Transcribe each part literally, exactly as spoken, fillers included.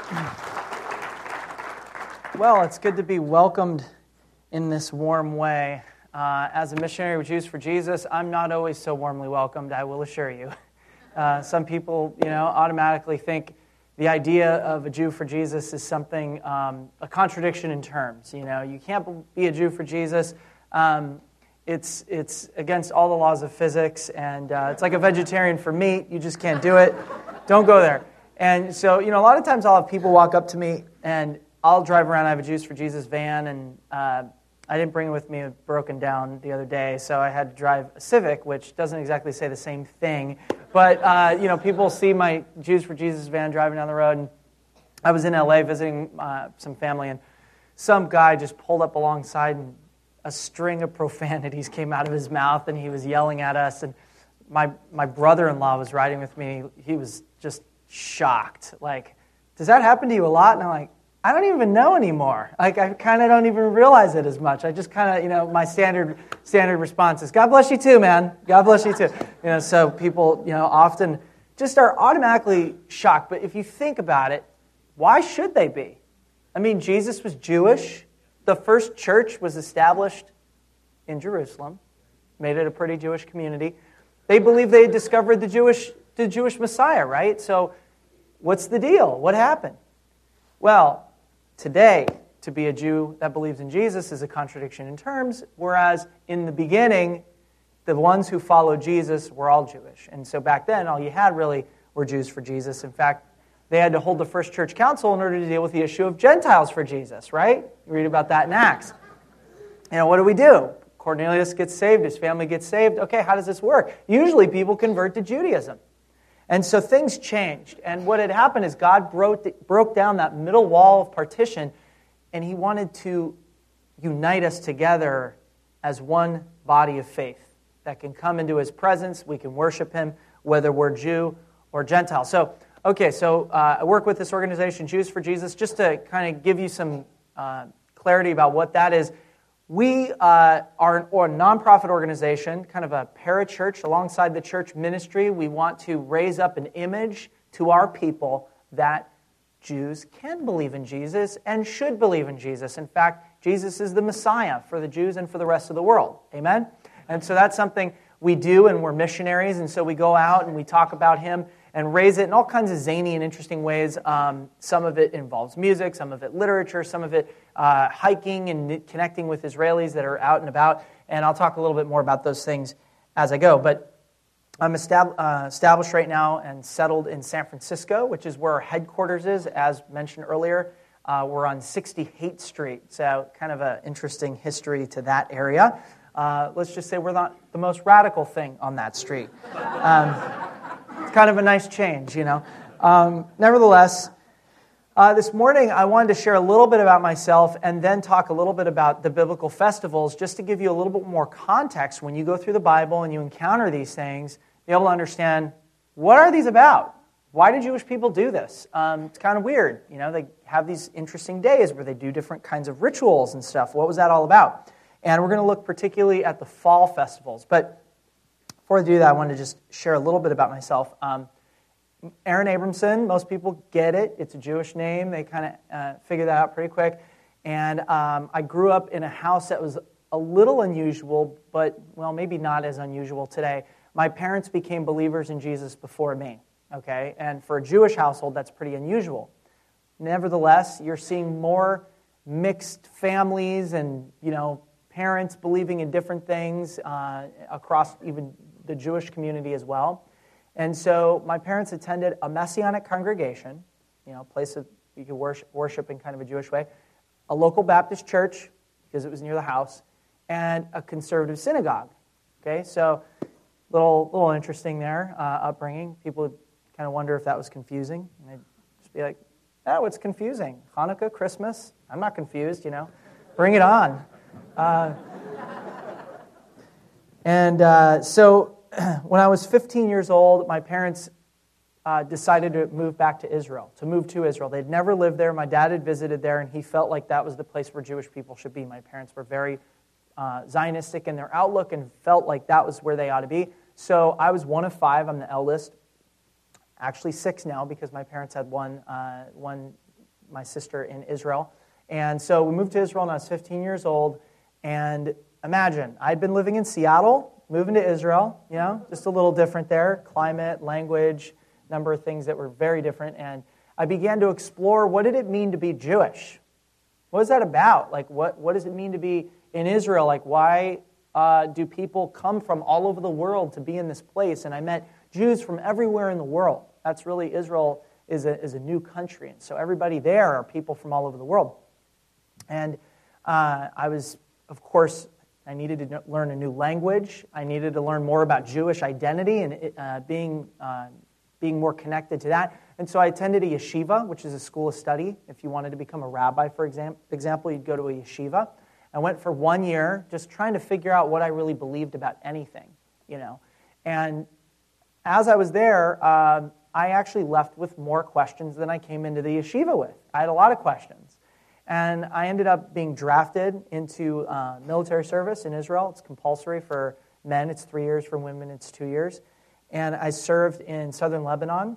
Well, it's good to be welcomed in this warm way. Uh, as a missionary with Jews for Jesus, I'm not always so warmly welcomed, I will assure you. Uh, some people, you know, automatically think the idea of a Jew for Jesus is something, um, a contradiction in terms. You know, you can't be a Jew for Jesus. Um, it's it's against all the laws of physics, and uh, it's like a vegetarian for meat. You just can't do it. Don't go there. And so, you know, a lot of times I'll have people walk up to me, and I'll drive around. I have a Jews for Jesus van, and uh, I didn't bring it with me. It was broken down the other day, so I had to drive a Civic, which doesn't exactly say the same thing. But, uh, you know, people see my Jews for Jesus van driving down the road, and I was in L A visiting uh, some family, and some guy just pulled up alongside, and a string of profanities came out of his mouth, and he was yelling at us. And my my brother-in-law was riding with me. He was just shocked. Like, does that happen to you a lot? And I'm like, I don't even know anymore. Like, I kind of don't even realize it as much. I just kind of, you know, my standard standard response is, God bless you too, man. God bless you too. You know, so people, you know, often just are automatically shocked. But if you think about it, why should they be? I mean, Jesus was Jewish. The first church was established in Jerusalem, made it a pretty Jewish community. They believed they had discovered the Jewish the Jewish Messiah, right? So what's the deal? What happened? Well, today, to be a Jew that believes in Jesus is a contradiction in terms, whereas in the beginning, the ones who followed Jesus were all Jewish. And so back then, all you had really were Jews for Jesus. In fact, they had to hold the first church council in order to deal with the issue of Gentiles for Jesus, right? You read about that in Acts. You know, what do we do? Cornelius gets saved, his family gets saved. Okay, how does this work? Usually people convert to Judaism. And so things changed. And what had happened is God broke, broke down that middle wall of partition, and he wanted to unite us together as one body of faith that can come into his presence. We can worship him, whether we're Jew or Gentile. So, okay, so uh, I work with this organization, Jews for Jesus, just to kind of give you some uh, clarity about what that is. We uh, are an, or a nonprofit organization, kind of a parachurch alongside the church ministry. We want to raise up an image to our people that Jews can believe in Jesus and should believe in Jesus. In fact, Jesus is the Messiah for the Jews and for the rest of the world. Amen? And so that's something we do, and we're missionaries, and so we go out and we talk about him and raise it in all kinds of zany and interesting ways. Um, some of it involves music, some of it literature, some of it uh, hiking and connecting with Israelis that are out and about. And I'll talk a little bit more about those things as I go. But I'm estab- uh, established right now and settled in San Francisco, which is where our headquarters is, as mentioned earlier. Uh, we're on sixty-eighth Street, so kind of an interesting history to that area. Uh, let's just say we're not the most radical thing on that street. Um, It's kind of a nice change, you know. Um, nevertheless, uh, this morning I wanted to share a little bit about myself and then talk a little bit about the biblical festivals, just to give you a little bit more context when you go through the Bible and you encounter these things, be able to understand, what are these about? Why do Jewish people do this? Um, it's kind of weird. You know, they have these interesting days where they do different kinds of rituals and stuff. What was that all about? And we're going to look particularly at the fall festivals. But before I do that, I wanted to just share a little bit about myself. Um, Aaron Abramson, most people get it. It's a Jewish name. They kind of uh, figure that out pretty quick. And um, I grew up in a house that was a little unusual, but, well, maybe not as unusual today. My parents became believers in Jesus before me, okay? And for a Jewish household, that's pretty unusual. Nevertheless, you're seeing more mixed families and, you know, parents believing in different things uh, across even the Jewish community as well. And so my parents attended a Messianic congregation, you know, a place that you could worship, worship in kind of a Jewish way, a local Baptist church, because it was near the house, and a conservative synagogue. Okay, so little little interesting there, uh, upbringing. People would kind of wonder if that was confusing. And they'd just be like, oh, it's confusing. Hanukkah, Christmas, I'm not confused, you know. Bring it on. Uh, and uh, so when I was fifteen years old, my parents uh, decided to move back to Israel, to move to Israel. They'd never lived there. My dad had visited there, and he felt like that was the place where Jewish people should be. My parents were very uh, Zionistic in their outlook and felt like that was where they ought to be. So I was one of five. I'm the eldest. Actually six now, because my parents had one uh, one my sister in Israel. And so we moved to Israel when I was fifteen years old. And imagine, I'd been living in Seattle, moving to Israel, you know, just a little different there. Climate, language, number of things that were very different. And I began to explore, what did it mean to be Jewish? What is that about? Like, what, what does it mean to be in Israel? Like, why uh, do people come from all over the world to be in this place? And I met Jews from everywhere in the world. That's really, Israel is a, is a new country. And so everybody there are people from all over the world. And uh, I was, of course, I needed to learn a new language. I needed to learn more about Jewish identity and uh, being uh, being more connected to that. And so I attended a yeshiva, which is a school of study. If you wanted to become a rabbi, for example, you'd go to a yeshiva. I went for one year just trying to figure out what I really believed about anything, you know. And as I was there, uh, I actually left with more questions than I came into the yeshiva with. I had a lot of questions. And I ended up being drafted into uh, military service in Israel. It's compulsory for men. It's three years. For women, it's two years. And I served in southern Lebanon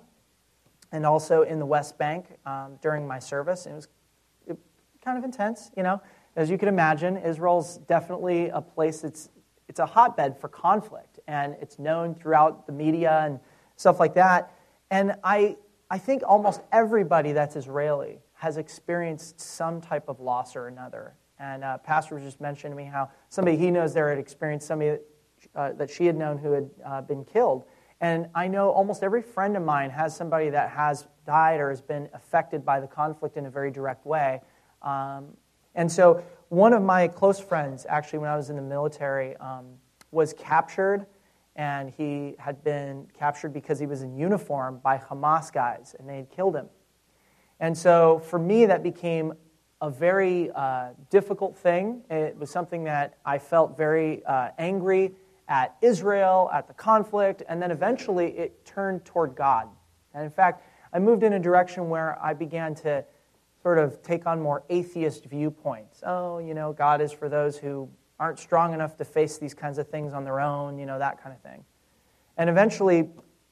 and also in the West Bank um, during my service. It was it, kind of intense, you know. As you can imagine, Israel's definitely a place that's it's a hotbed for conflict, and it's known throughout the media and stuff like that. And I I think almost everybody that's Israeli has experienced some type of loss or another. And uh, Pastor was just mentioning to me how somebody he knows there had experienced somebody that, uh, that she had known who had uh, been killed. And I know almost every friend of mine has somebody that has died or has been affected by the conflict in a very direct way. Um, and so one of my close friends, actually, when I was in the military, um, was captured. And he had been captured because he was in uniform by Hamas guys, and they had killed him. And so for me, that became a very uh, difficult thing. It was something that I felt very uh, angry at Israel, at the conflict, and then eventually it turned toward God. And in fact, I moved in a direction where I began to sort of take on more atheist viewpoints. Oh, you know, God is for those who aren't strong enough to face these kinds of things on their own, you know, that kind of thing. And eventually,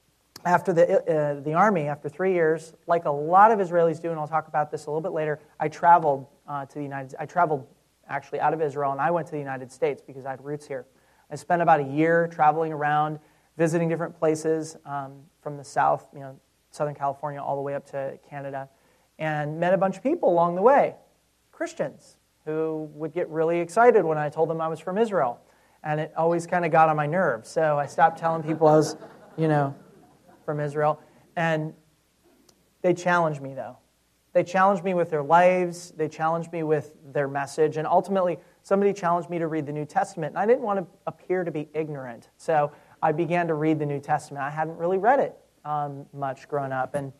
after the uh, the army, after three years, like a lot of Israelis do, and I'll talk about this a little bit later, I traveled uh, to the United I traveled actually out of Israel, and I went to the United States because I had roots here. I spent about a year traveling around, visiting different places um, from the south, you know, Southern California, all the way up to Canada, and met a bunch of people along the way, Christians, who would get really excited when I told them I was from Israel. And it always kind of got on my nerves. So I stopped telling people I was, you know, from Israel. And they challenged me, though. They challenged me with their lives. They challenged me with their message. And ultimately, somebody challenged me to read the New Testament. And I didn't want to appear to be ignorant. So I began to read the New Testament. I hadn't really read it um, much growing up. And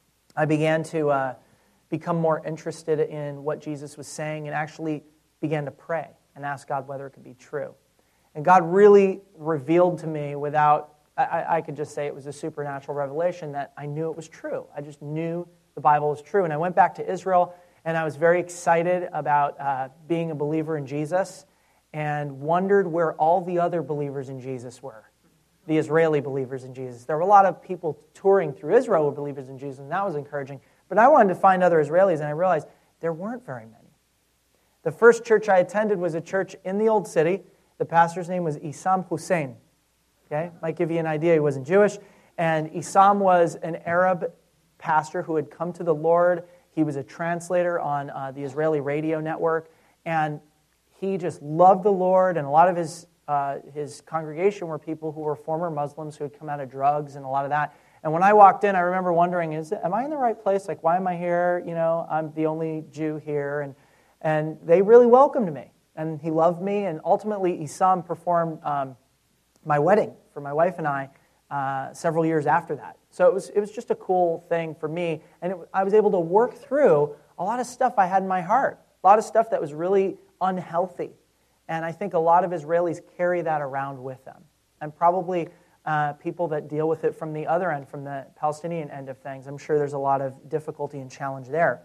I began to uh, become more interested in what Jesus was saying and actually began to pray and ask God whether it could be true. And God really revealed to me without, I, I could just say it was a supernatural revelation that I knew it was true. I just knew the Bible was true. And I went back to Israel, and I was very excited about uh, being a believer in Jesus and wondered where all the other believers in Jesus were, the Israeli believers in Jesus. There were a lot of people touring through Israel who were believers in Jesus, and that was encouraging. But I wanted to find other Israelis, and I realized there weren't very many. The first church I attended was a church in the Old City. The pastor's name was Issam Hussein. Okay, might give you an idea. He wasn't Jewish. And Issam was an Arab pastor who had come to the Lord. He was a translator on uh, the Israeli radio network. And he just loved the Lord. And a lot of his uh, his congregation were people who were former Muslims who had come out of drugs and a lot of that. And when I walked in, I remember wondering, "Is it, am I in the right place? Like, why am I here? You know, I'm the only Jew here." And and they really welcomed me. And he loved me. And ultimately, Issam performed um, my wedding for my wife and I uh, several years after that. So it was it was just a cool thing for me. And it, I was able to work through a lot of stuff I had in my heart, a lot of stuff that was really unhealthy. And I think a lot of Israelis carry that around with them. And probably uh, people that deal with it from the other end, from the Palestinian end of things. I'm sure there's a lot of difficulty and challenge there.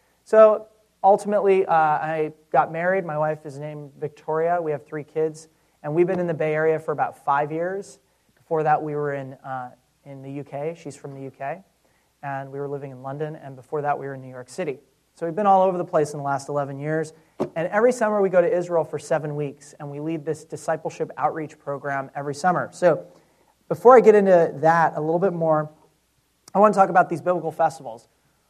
So ultimately, uh, I got married. My wife is named Victoria. We have three kids. And we've been in the Bay Area for about five years. Before that, we were in uh, in the U K. She's from the U K. And we were living in London. And before that, we were in New York City. So we've been all over the place in the last eleven years. And every summer we go to Israel for seven weeks, and we lead this discipleship outreach program every summer. So before I get into that a little bit more, I want to talk about these biblical festivals.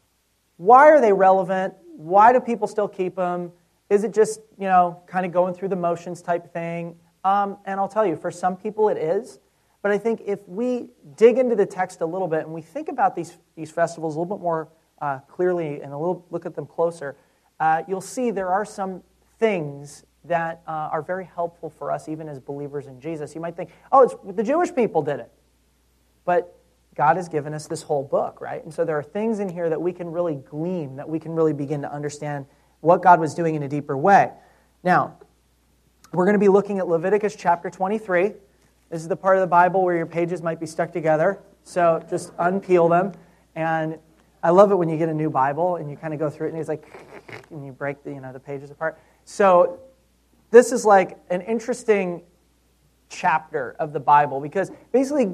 Why are they relevant? Why do people still keep them? Is it just, you know, kind of going through the motions type thing? Um, and I'll tell you, for some people it is. But I think if we dig into the text a little bit and we think about these, these festivals a little bit more uh, clearly and a little look at them closer, uh, you'll see there are some things that uh, are very helpful for us even as believers in Jesus. You might think, oh, it's the Jewish people did it. But God has given us this whole book, right? And so there are things in here that we can really glean, that we can really begin to understand what God was doing in a deeper way. Now, we're going to be looking at Leviticus chapter twenty-three. This is the part of the Bible where your pages might be stuck together. So just unpeel them. And I love it when you get a new Bible and you kind of go through it and it's like, and you break the, you know, the pages apart. So this is like an interesting chapter of the Bible because basically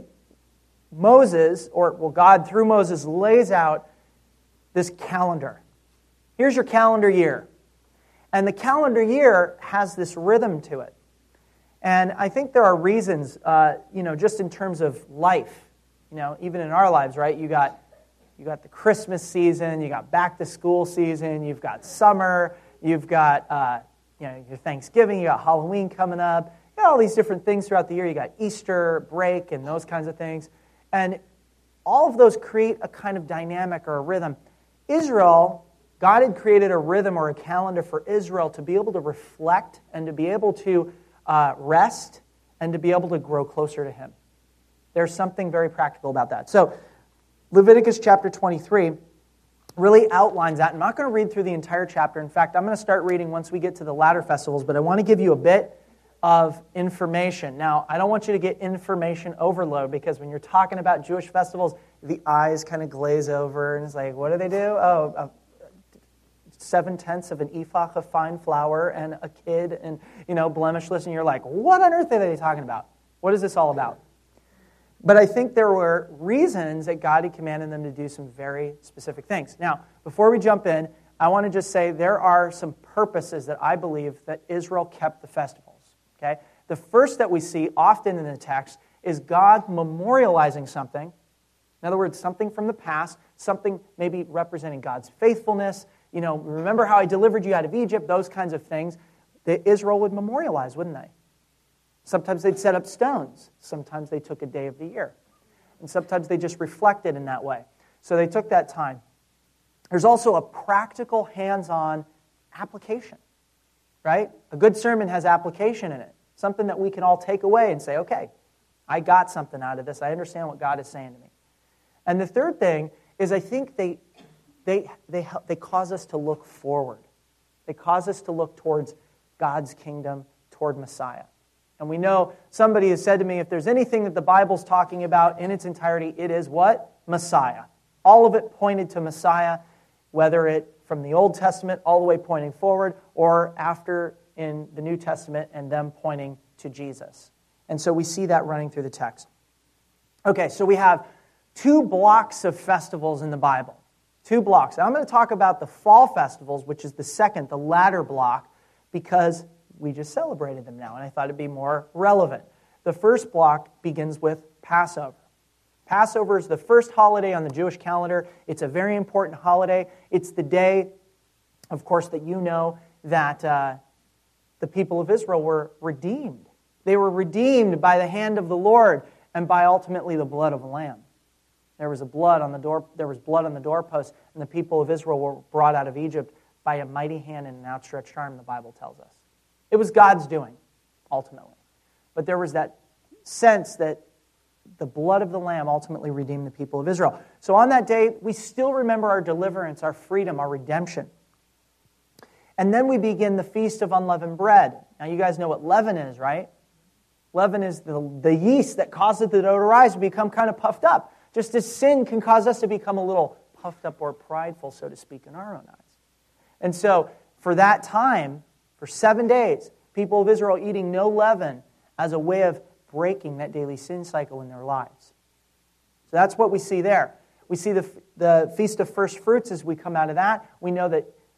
Moses, or well, God through Moses lays out this calendar. Here's your calendar year. And the calendar year has this rhythm to it. And I think there are reasons, uh, you know, just in terms of life, you know, even in our lives, right? You got you got the Christmas season, you got back to school season, you've got summer, you've got uh, you know your Thanksgiving, you got Halloween coming up, you got all these different things throughout the year. You got Easter break and those kinds of things, and all of those create a kind of dynamic or a rhythm. Israel, God had created a rhythm or a calendar for Israel to be able to reflect and to be able to uh, rest and to be able to grow closer to Him. There's something very practical about that. So Leviticus chapter twenty-three really outlines that. I'm not going to read through the entire chapter. In fact, I'm going to start reading once we get to the latter festivals, but I want to give you a bit of information. Now, I don't want you to get information overload because when you're talking about Jewish festivals, the eyes kind of glaze over and it's like, what do they do? Oh, uh, seven-tenths of an ephah of fine flour and a kid and, you know, blemishless, and you're like, what on earth are they talking about? What is this all about? But I think there were reasons that God had commanded them to do some very specific things. Now, before we jump in, I want to just say there are some purposes that I believe that Israel kept the festivals. Okay? The first that we see often in the text is God memorializing something. In other words, something from the past, something maybe representing God's faithfulness. You know, remember how I delivered you out of Egypt, those kinds of things that Israel would memorialize, wouldn't they? Sometimes they'd set up stones. Sometimes they took a day of the year. And sometimes they just reflected in that way. So they took that time. There's also a practical, hands-on application, right? A good sermon has application in it. Something that we can all take away and say, okay, I got something out of this. I understand what God is saying to me. And the third thing is I think they they they they cause us to look forward. They cause us to look towards God's kingdom, toward Messiah. And we know somebody has said to me, if there's anything that the Bible's talking about in its entirety, it is what? Messiah. All of it pointed to Messiah, whether it from the Old Testament all the way pointing forward or after in the New Testament and them pointing to Jesus. And so we see that running through the text. Okay, so we have two blocks of festivals in the Bible. Two blocks. Now I'm going to talk about the fall festivals, which is the second, the latter block, because we just celebrated them now, and I thought it'd be more relevant. The first block begins with Passover. Passover is the first holiday on the Jewish calendar. It's a very important holiday. It's the day, of course, that you know that uh, the people of Israel were redeemed. They were redeemed by the hand of the Lord and by ultimately the blood of a lamb. There was a blood on the door. There was blood on the doorpost, and the people of Israel were brought out of Egypt by a mighty hand and an outstretched arm. The Bible tells us it was God's doing, ultimately. But there was that sense that the blood of the Lamb ultimately redeemed the people of Israel. So on that day, we still remember our deliverance, our freedom, our redemption. And then we begin the Feast of Unleavened Bread. Now, you guys know what leaven is, right? Leaven is the, the yeast that causes the dough to rise and become kind of puffed up. Just as sin can cause us to become a little puffed up or prideful, so to speak, in our own eyes. And so, for that time, for seven days, people of Israel eating no leaven as a way of breaking that daily sin cycle in their lives. So that's what we see there. We see the, the Feast of First Fruits as we come out of that. We know that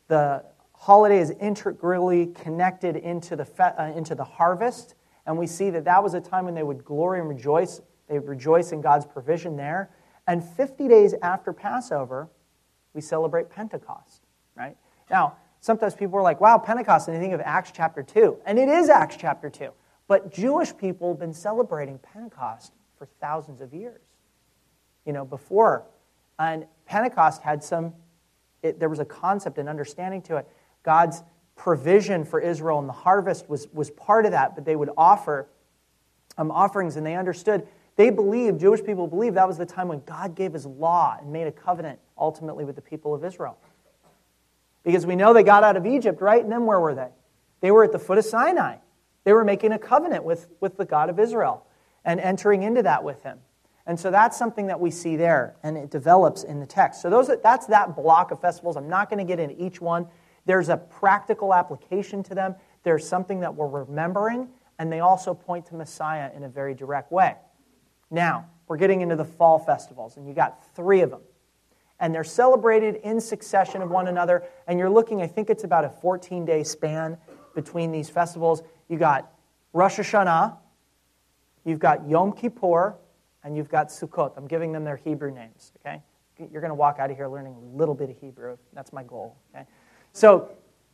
the holiday is integrally connected into the fe- uh, into the harvest, and we see that that was a time when they would glory and rejoice. They would rejoice in God's provision there. And fifty days after Passover, we celebrate Pentecost, right? Now, sometimes people are like, wow, Pentecost, and they think of Acts chapter two. And it is Acts chapter two. But Jewish people have been celebrating Pentecost for thousands of years, you know, before. And Pentecost had some, it, there was a concept and understanding to it. God's provision for Israel in the harvest was, was part of that, but they would offer um, offerings, and they understood, they believed, Jewish people believed that was the time when God gave his law and made a covenant ultimately with the people of Israel. Because we know they got out of Egypt, right? And then where were they? They were at the foot of Sinai. They were making a covenant with, with the God of Israel and entering into that with him. And so that's something that we see there, and it develops in the text. So those that's that block of festivals. I'm not going to get into each one. There's a practical application to them. There's something that we're remembering, and they also point to Messiah in a very direct way. Now, we're getting into the fall festivals, and you got three of them. And they're celebrated in succession of one another, and you're looking, I think it's about a fourteen-day span between these festivals. You got Rosh Hashanah, you've got Yom Kippur, and you've got Sukkot. I'm giving them their Hebrew names, okay? You're going to walk out of here learning a little bit of Hebrew. That's my goal, okay? So,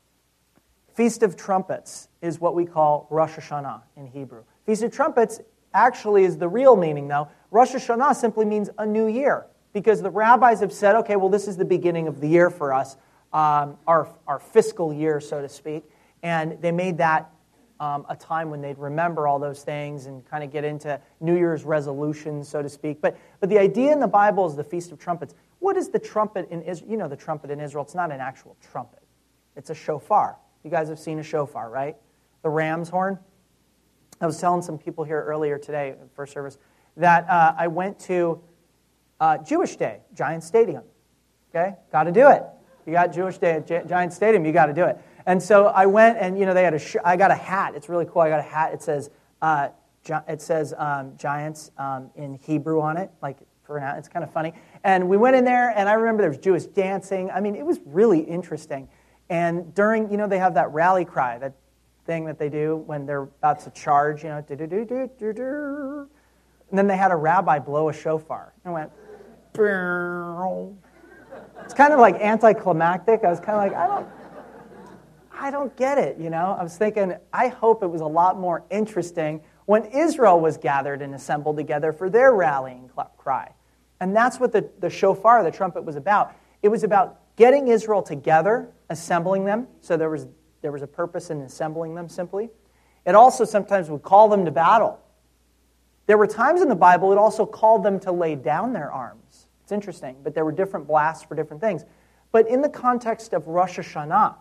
Feast of Trumpets is what we call Rosh Hashanah in Hebrew. Feast of Trumpets actually is the real meaning, though. Rosh Hashanah simply means a new year, because the rabbis have said, okay, well, this is the beginning of the year for us, um, our, our fiscal year, so to speak, and they made that um, a time when they'd remember all those things and kind of get into New Year's resolutions, so to speak. But, but the idea in the Bible is the Feast of Trumpets. What is the trumpet in Israel? You know the trumpet in Israel. It's not an actual trumpet. It's a shofar. You guys have seen a shofar, right? The ram's horn. I was telling some people here earlier today at first service that uh, I went to uh, Jewish Day, Giant Stadium. Okay? Got to do it. You got Jewish Day at Gi- Giant Stadium, you got to do it. And so I went, and you know they had a. Sh- I got a hat. It's really cool. I got a hat. It says uh, gi- it says um, Giants um, in Hebrew on it, like for now. It's kind of funny. And we went in there, and I remember there was Jewish dancing. I mean, it was really interesting. And during, you know, they have that rally cry, that thing that they do when they're about to charge, you know, do-do-do-do-do-do. And then they had a rabbi blow a shofar. And went, Brow. It's kind of like anticlimactic. I was kind of like, I don't, I don't get it, you know. I was thinking, I hope it was a lot more interesting when Israel was gathered and assembled together for their rallying cry. And that's what the, the shofar, the trumpet, was about. It was about getting Israel together, assembling them. So there was there was a purpose in assembling them simply. It also sometimes would call them to battle. There were times in the Bible it also called them to lay down their arms. It's interesting, but there were different blasts for different things. But in the context of Rosh Hashanah,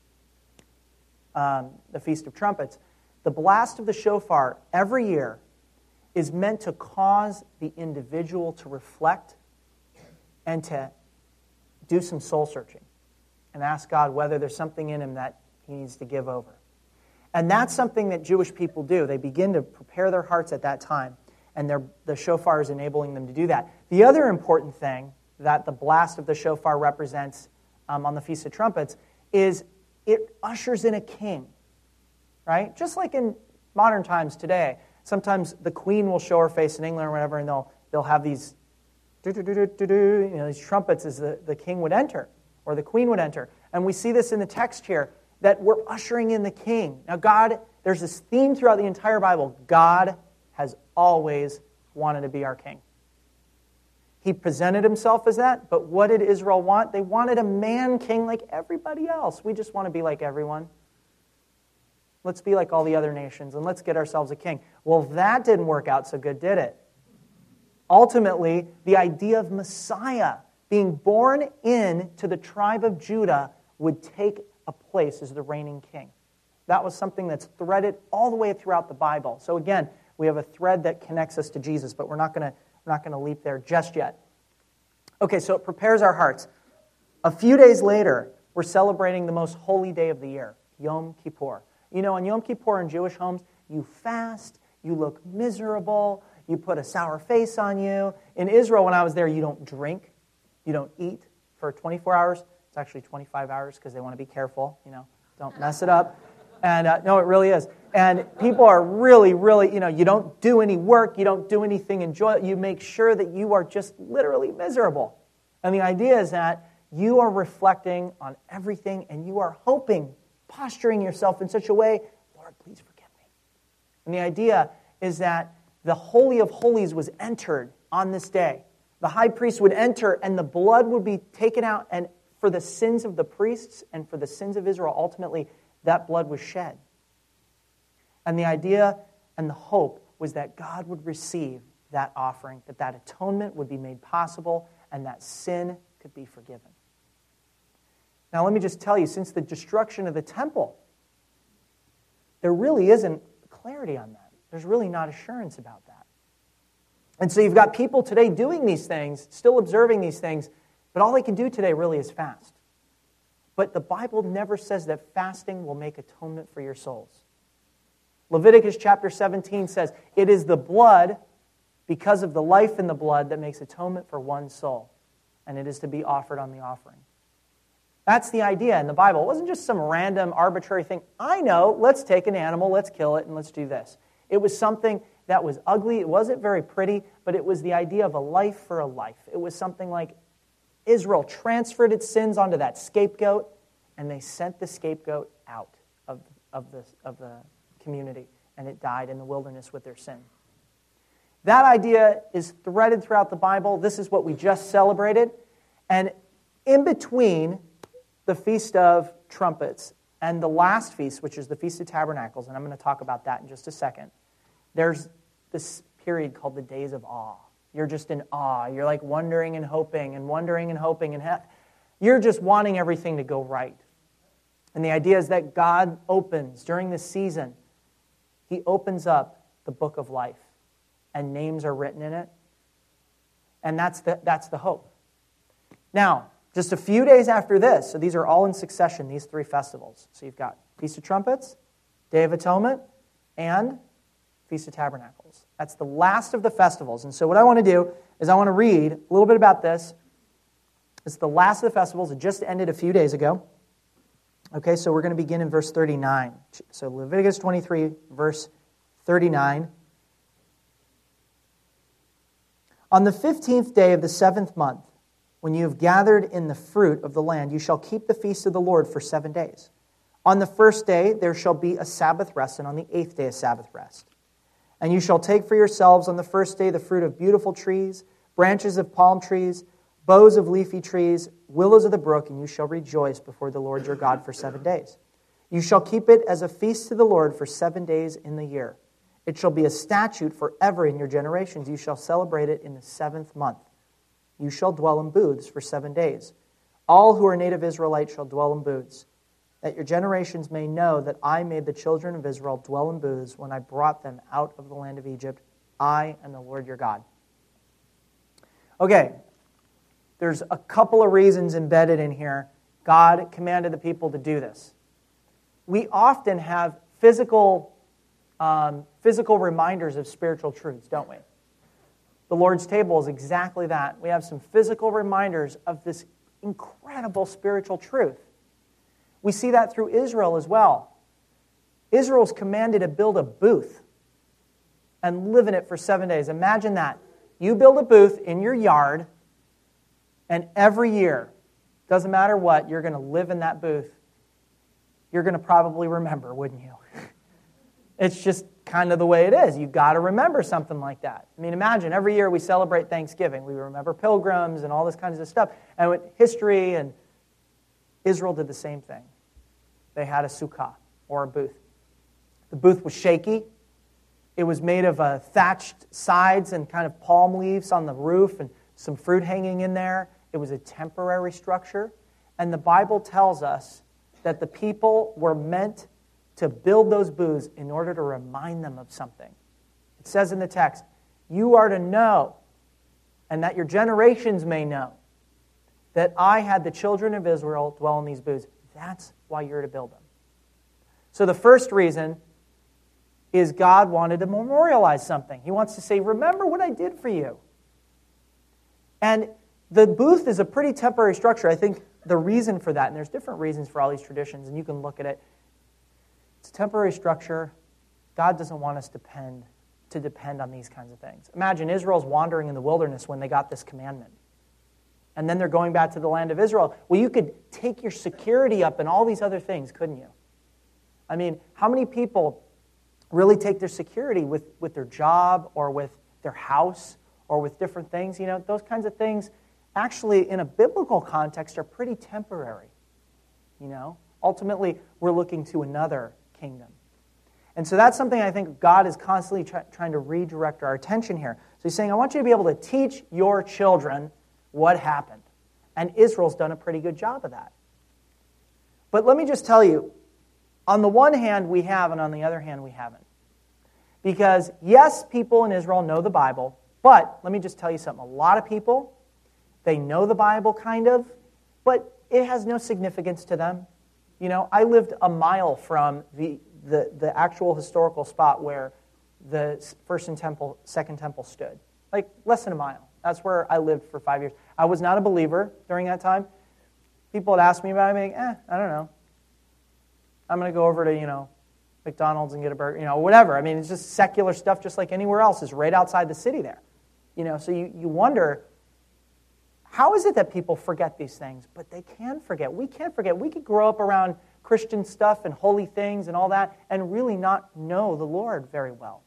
um, the Feast of Trumpets, the blast of the shofar every year is meant to cause the individual to reflect and to do some soul searching and ask God whether there's something in him that he needs to give over. And that's something that Jewish people do. They begin to prepare their hearts at that time, and the shofar is enabling them to do that. The other important thing that the blast of the shofar represents um, on the Feast of Trumpets is it ushers in a king, right? Just like in modern times today, sometimes the queen will show her face in England or whatever, and they'll they'll have these do do do do do do, you know, these trumpets as the, the king would enter or the queen would enter. And we see this in the text here, that we're ushering in the king. Now God, there's this theme throughout the entire Bible. God has always wanted to be our king. He presented himself as that, but what did Israel want? They wanted a man king like everybody else. We just want to be like everyone. Let's be like all the other nations, and let's get ourselves a king. Well, that didn't work out so good, did it? Ultimately, the idea of Messiah being born into the tribe of Judah would take a place as the reigning king. That was something that's threaded all the way throughout the Bible. So again, we have a thread that connects us to Jesus, but we're not going to we're not going to leap there just yet. Okay, so it prepares our hearts. A few days later, we're celebrating the most holy day of the year, Yom Kippur. You know, on Yom Kippur in Jewish homes, you fast, you look miserable, you put a sour face on you. In Israel, when I was there, you don't drink, you don't eat for twenty-four hours. It's actually twenty-five hours because they want to be careful, you know, don't mess it up. And uh, no, it really is. And people are really, really, you know, you don't do any work, you don't do anything enjoyable. You make sure that you are just literally miserable. And the idea is that you are reflecting on everything and you are hoping, posturing yourself in such a way, Lord, please forgive me. And the idea is that the Holy of Holies was entered on this day. The high priest would enter and the blood would be taken out, and for the sins of the priests and for the sins of Israel, ultimately, that blood was shed. And the idea and the hope was that God would receive that offering, that that atonement would be made possible, and that sin could be forgiven. Now, let me just tell you, since the destruction of the temple, there really isn't clarity on that. There's really not assurance about that. And so you've got people today doing these things, still observing these things, but all they can do today really is fast. But the Bible never says that fasting will make atonement for your souls. Leviticus chapter seventeen says, it is the blood, because of the life in the blood, that makes atonement for one soul. And it is to be offered on the offering. That's the idea in the Bible. It wasn't just some random, arbitrary thing. I know, let's take an animal, let's kill it, and let's do this. It was something that was ugly. It wasn't very pretty, but it was the idea of a life for a life. It was something like Israel transferred its sins onto that scapegoat, and they sent the scapegoat out of, of, the, of the community, and it died in the wilderness with their sin. That idea is threaded throughout the Bible. This is what we just celebrated. And in between the Feast of Trumpets and the last feast, which is the Feast of Tabernacles, and I'm going to talk about that in just a second, there's this period called the Days of Awe. You're just in awe. You're like wondering and hoping and wondering and hoping. and ha- You're just wanting everything to go right. And the idea is that God opens, during this season, He opens up the book of life. And names are written in it. And that's the, that's the hope. Now, just a few days after this, so these are all in succession, these three festivals. So you've got Feast of Trumpets, Day of Atonement, and Feast of Tabernacles. That's the last of the festivals. And so what I want to do is I want to read a little bit about this. It's the last of the festivals. It just ended a few days ago. Okay, so we're going to begin in verse thirty-nine. So Leviticus twenty-three, verse thirty-nine. On the fifteenth day of the seventh month, when you have gathered in the fruit of the land, you shall keep the feast of the Lord for seven days. On the first day there shall be a Sabbath rest, and on the eighth day a Sabbath rest. And you shall take for yourselves on the first day the fruit of beautiful trees, branches of palm trees, boughs of leafy trees, willows of the brook, and you shall rejoice before the Lord your God for seven days. You shall keep it as a feast to the Lord for seven days in the year. It shall be a statute forever in your generations. You shall celebrate it in the seventh month. You shall dwell in booths for seven days. All who are native Israelites shall dwell in booths, that your generations may know that I made the children of Israel dwell in booths when I brought them out of the land of Egypt. I am the Lord your God. Okay, there's a couple of reasons embedded in here. God commanded the people to do this. We often have physical, um, physical reminders of spiritual truths, don't we? The Lord's table is exactly that. We have some physical reminders of this incredible spiritual truth. We see that through Israel as well. Israel's commanded to build a booth and live in it for seven days. Imagine that. You build a booth in your yard, and every year, doesn't matter what, you're going to live in that booth. You're going to probably remember, wouldn't you? It's just kind of the way it is. You've got to remember something like that. I mean, imagine, every year we celebrate Thanksgiving. We remember pilgrims and all this kinds of stuff. And with history, and Israel did the same thing. They had a sukkah, or a booth. The booth was shaky. It was made of uh, thatched sides and kind of palm leaves on the roof and some fruit hanging in there. It was a temporary structure. And the Bible tells us that the people were meant to build those booths in order to remind them of something. It says in the text, you are to know, and that your generations may know, that I had the children of Israel dwell in these booths. That's why you're to build them. So the first reason is God wanted to memorialize something. He wants to say, remember what I did for you. And the booth is a pretty temporary structure. I think the reason for that, and there's different reasons for all these traditions, and you can look at it. It's a temporary structure. God doesn't want us depend, to depend on these kinds of things. Imagine Israel's wandering in the wilderness when they got this commandment. And then they're going back to the land of Israel. Well, you could take your security up and all these other things, couldn't you? I mean, how many people really take their security with, with their job or with their house or with different things? You know, those kinds of things actually, in a biblical context, are pretty temporary. You know, ultimately, we're looking to another kingdom. And so that's something I think God is constantly try, trying to redirect our attention here. So he's saying, I want you to be able to teach your children what happened. And Israel's done a pretty good job of that. But let me just tell you, on the one hand we have, and on the other hand we haven't. Because yes, people in Israel know the Bible, but let me just tell you something. A lot of people, they know the Bible kind of, but it has no significance to them. You know, I lived a mile from the the, the actual historical spot where the first and temple, second temple stood. Like less than a mile. That's where I lived for five years. I was not a believer during that time. People would ask me about it, I'm like, eh, I don't know. I'm going to go over to, you know, McDonald's and get a burger, you know, whatever. I mean, it's just secular stuff just like anywhere else. It's right outside the city there. You know, so you, you wonder, how is it that people forget these things? But they can forget. We can't forget. We could grow up around Christian stuff and holy things and all that and really not know the Lord very well.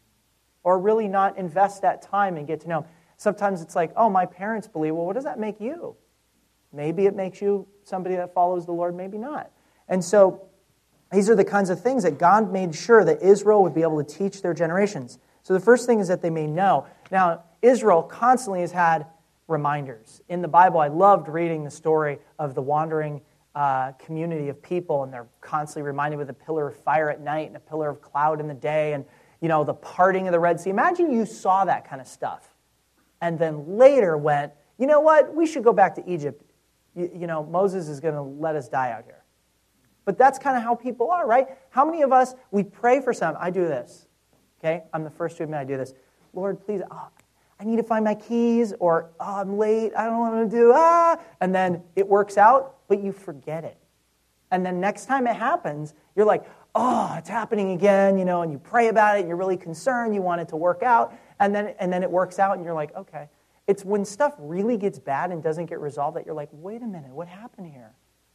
Or really not invest that time and get to know Him. Sometimes it's like, oh, my parents believe. Well, what does that make you? Maybe it makes you somebody that follows the Lord, maybe not. And so these are the kinds of things that God made sure that Israel would be able to teach their generations. So the first thing is that they may know. Now, Israel constantly has had reminders. In the Bible, I loved reading the story of the wandering uh, community of people, and they're constantly reminded with a pillar of fire at night and a pillar of cloud in the day, and you know the parting of the Red Sea. Imagine you saw that kind of stuff, and then later went, you know what? We should go back to Egypt. You, you know, Moses is going to let us die out here. But that's kind of how people are, right? How many of us, we pray for something? I do this, okay? I'm the first to admit I do this. Lord, please, oh, I need to find my keys, or oh, I'm late, I don't know what I'm going to do, ah! And then it works out, but you forget it. And then next time it happens, you're like, oh, it's happening again, you know, and you pray about it, and you're really concerned, you want it to work out, and then and then it works out, and you're like, okay. It's when stuff really gets bad and doesn't get resolved that you're like, wait a minute, what happened here?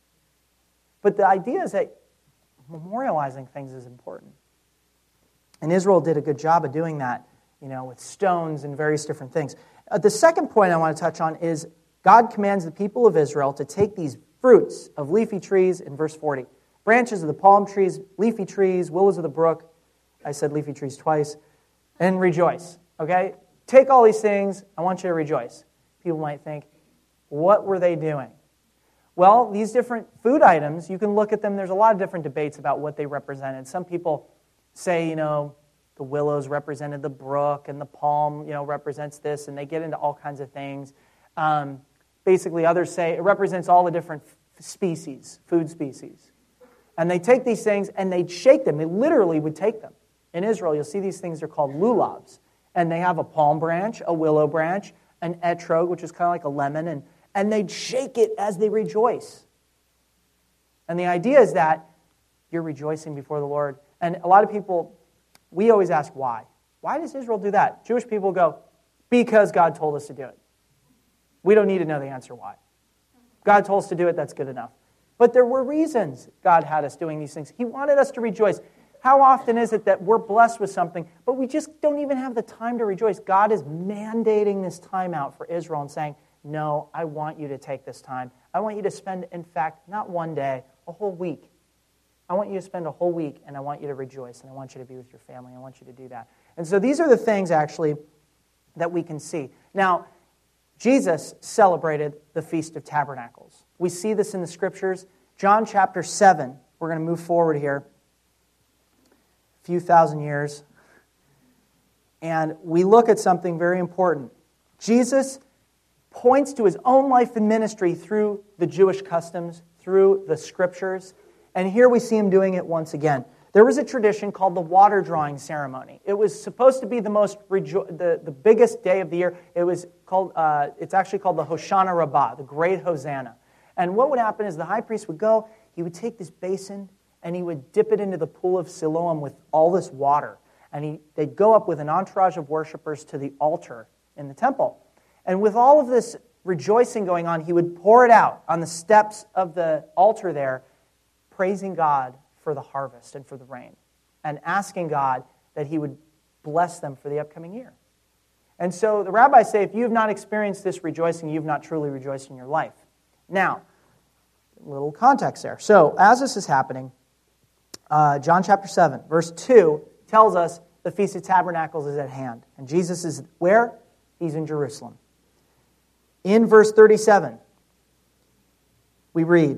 But the idea is that memorializing things is important. And Israel did a good job of doing that, you know, with stones and various different things. Uh, the second point I want to touch on is God commands the people of Israel to take these fruits of leafy trees in verse forty. Branches of the palm trees, leafy trees, willows of the brook. I said leafy trees twice. And rejoice, okay? Take all these things. I want you to rejoice. People might think, what were they doing? Well, these different food items, you can look at them. There's a lot of different debates about what they represented. Some people say, you know, the willows represented the brook and the palm, you know, represents this, and they get into all kinds of things. Um, basically, others say it represents all the different f- species, food species. And they take these things and they'd shake them. They literally would take them. In Israel, you'll see these things are called lulavs. And they have a palm branch, a willow branch, an etrog, which is kind of like a lemon, and, and they'd shake it as they rejoice. And the idea is that you're rejoicing before the Lord. And a lot of people, we always ask why. Why does Israel do that? Jewish people go, because God told us to do it. We don't need to know the answer why. God told us to do it, that's good enough. But there were reasons God had us doing these things. He wanted us to rejoice. How often is it that we're blessed with something, but we just don't even have the time to rejoice? God is mandating this time out for Israel and saying, no, I want you to take this time. I want you to spend, in fact, not one day, a whole week. I want you to spend a whole week, and I want you to rejoice, and I want you to be with your family. I want you to do that. And so these are the things, actually, that we can see. Now, Jesus celebrated the Feast of Tabernacles. We see this in the Scriptures. John chapter seven, we're going to move forward here. Few thousand years, and we look at something very important. Jesus points to his own life and ministry through the Jewish customs, through the Scriptures, and here we see him doing it once again. There was a tradition called the water drawing ceremony. It was supposed to be the most rejo- the, the biggest day of the year. It was called. Uh, it's actually called the Hoshana Rabbah, the Great Hosanna. And what would happen is the high priest would go, he would take this basin, and he would dip it into the pool of Siloam with all this water. And he, they'd go up with an entourage of worshipers to the altar in the temple. And with all of this rejoicing going on, he would pour it out on the steps of the altar there, praising God for the harvest and for the rain, and asking God that he would bless them for the upcoming year. And so the rabbis say, if you have not experienced this rejoicing, you have not truly rejoiced in your life. Now, a little context there. So, as this is happening, uh, John chapter seven, verse two, tells us the Feast of Tabernacles is at hand. And Jesus is where? He's in Jerusalem. In verse thirty-seven, we read,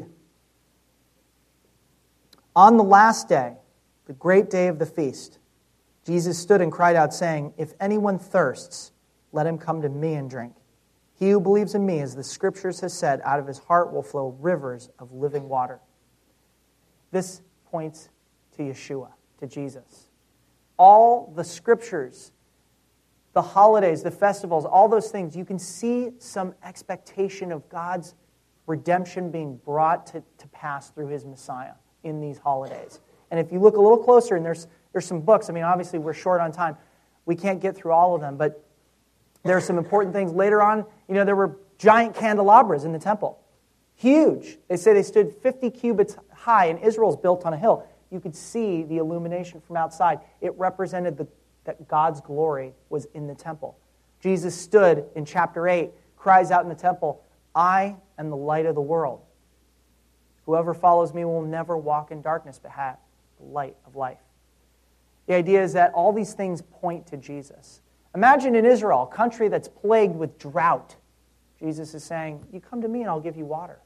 on the last day, the great day of the feast, Jesus stood and cried out, saying, if anyone thirsts, let him come to me and drink. He who believes in me, as the Scriptures has said, out of his heart will flow rivers of living water. This points to Yeshua, to Jesus. All the Scriptures, the holidays, the festivals, all those things, you can see some expectation of God's redemption being brought to, to pass through his Messiah in these holidays. And if you look a little closer, and there's there's some books, I mean, obviously we're short on time. We can't get through all of them, but there are some important things. Later on, you know, there were giant candelabras in the temple. Huge. They say they stood fifty cubits high, and Israel's built on a hill. You could see the illumination from outside. It represented the, that God's glory was in the temple. Jesus stood in chapter eight, cries out in the temple, I am the light of the world. Whoever follows me will never walk in darkness, but have the light of life. The idea is that all these things point to Jesus. Imagine in Israel, a country that's plagued with drought. Jesus is saying, you come to me and I'll give you water.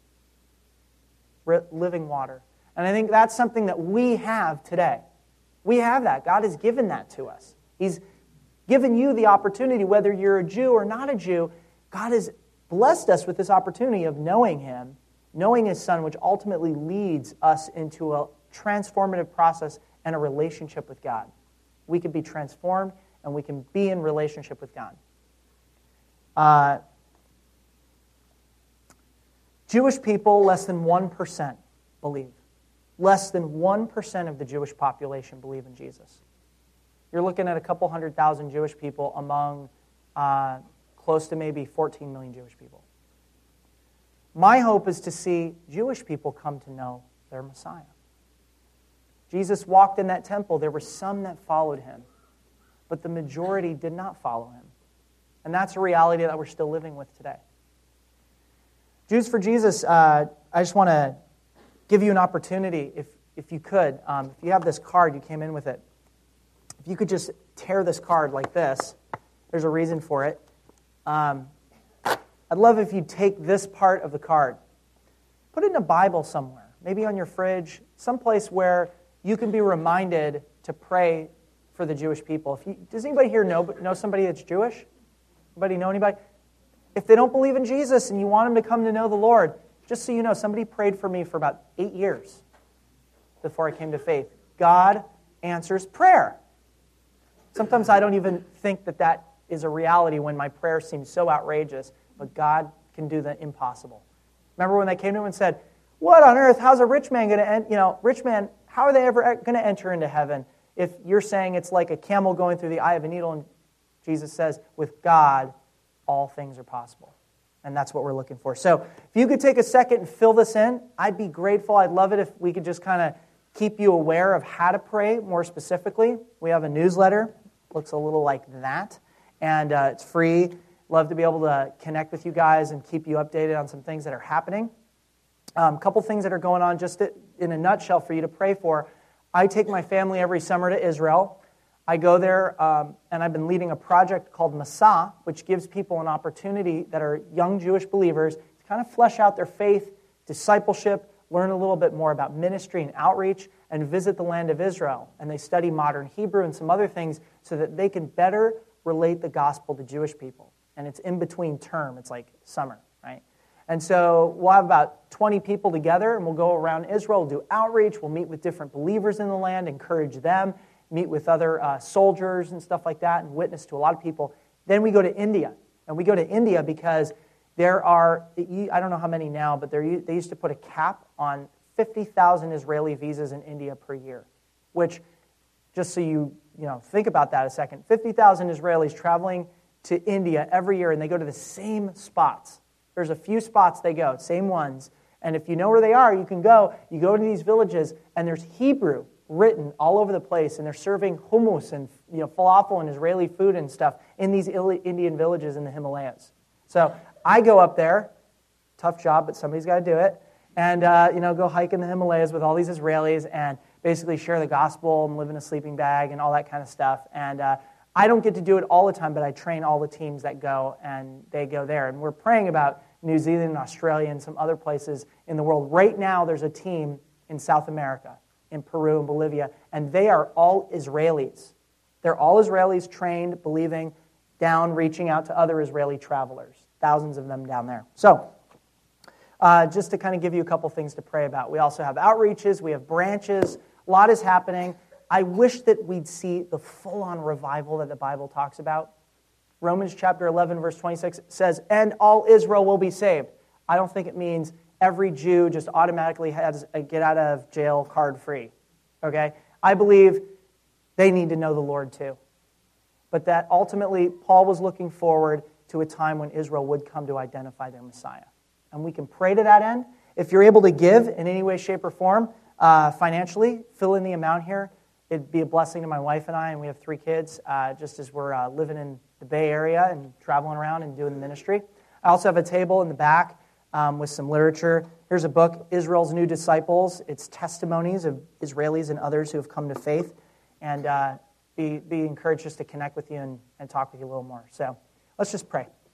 Living water. And I think that's something that we have today. We have that. God has given that to us. He's given you the opportunity, whether you're a Jew or not a Jew. God has blessed us with this opportunity of knowing him, knowing his Son, which ultimately leads us into a transformative process and a relationship with God. We can be transformed and we can be in relationship with God. Uh, Jewish people, less than one percent believe. Less than one percent of the Jewish population believe in Jesus. You're looking at a couple hundred thousand Jewish people among uh, close to maybe fourteen million Jewish people. My hope is to see Jewish people come to know their Messiah. Jesus walked in that temple. There were some that followed him, but the majority did not follow him. And that's a reality that we're still living with today. Jews for Jesus, uh, I just want to give you an opportunity, if if you could. Um, if you have this card, you came in with it. If you could just tear this card like this, there's a reason for it. Um, I'd love if you'd take this part of the card, put it in a Bible somewhere, maybe on your fridge, someplace where you can be reminded to pray for the Jewish people. If you, does anybody here know, know somebody that's Jewish? Anybody know anybody? If they don't believe in Jesus and you want them to come to know the Lord, just so you know, somebody prayed for me for about eight years before I came to faith. God answers prayer. Sometimes I don't even think that that is a reality when my prayer seems so outrageous, but God can do the impossible. Remember when they came to him and said, what on earth, how's a rich man going to, en- you know, rich man, how are they ever going to enter into heaven if you're saying it's like a camel going through the eye of a needle? And Jesus says, with God, all things are possible. And that's what we're looking for. So if you could take a second and fill this in, I'd be grateful. I'd love it if we could just kind of keep you aware of how to pray more specifically. We have a newsletter. Looks a little like that. And uh, it's free. Love to be able to connect with you guys and keep you updated on some things that are happening. A um, couple things that are going on just in a nutshell for you to pray for. I take my family every summer to Israel. I go there, um, and I've been leading a project called Masa, which gives people an opportunity that are young Jewish believers to kind of flesh out their faith, discipleship, learn a little bit more about ministry and outreach, and visit the land of Israel. And they study modern Hebrew and some other things so that they can better relate the gospel to Jewish people. And it's in between term. It's like summer, right? And so we'll have about twenty people together, and we'll go around Israel, do outreach. We'll meet with different believers in the land, encourage them, meet with other uh, soldiers and stuff like that, and witness to a lot of people. Then we go to India. And we go to India because There are, I don't know how many now, but they used to put a cap on fifty thousand Israeli visas in India per year, which, just so you, you know, think about that a second, fifty thousand Israelis traveling to India every year, and they go to the same spots. There's a few spots they go, same ones. And if you know where they are, you can go. You go to these villages, and there's Hebrew written all over the place, and they're serving hummus and, you know, falafel and Israeli food and stuff in these Indian villages in the Himalayas. So I go up there, tough job, but somebody's got to do it, and uh, you know, go hike in the Himalayas with all these Israelis and basically share the gospel and live in a sleeping bag and all that kind of stuff. And uh, I don't get to do it all the time, but I train all the teams that go, and they go there. And we're praying about New Zealand and Australia and some other places in the world. Right now, there's a team in South America, in Peru and Bolivia, and they are all Israelis. They're all Israelis trained, believing, down, reaching out to other Israeli travelers. Thousands of them down there. So, uh, just to kind of give you a couple things to pray about. We also have outreaches. We have branches. A lot is happening. I wish that we'd see the full-on revival that the Bible talks about. Romans chapter eleven, verse twenty-six says, "And all Israel will be saved." I don't think it means every Jew just automatically has a get-out-of-jail card free. Okay? I believe they need to know the Lord too. But that ultimately, Paul was looking forward to a time when Israel would come to identify their Messiah. And we can pray to that end. If you're able to give in any way, shape, or form, uh, financially, fill in the amount here. It'd be a blessing to my wife and I, and we have three kids, uh, just as we're uh, living in the Bay Area and traveling around and doing the ministry. I also have a table in the back um, with some literature. Here's a book, Israel's New Disciples. It's testimonies of Israelis and others who have come to faith. And uh, be, be encouraged just to connect with you and, and talk with you a little more. So let's just pray.